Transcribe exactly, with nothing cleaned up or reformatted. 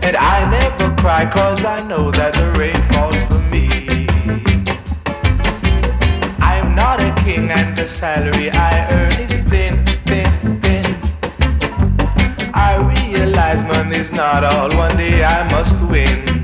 And I never cry cause I know that the rain falls for me. I'm not a king and the salary I earn is thin, thin, thin. I realize money's not all, one day I must win.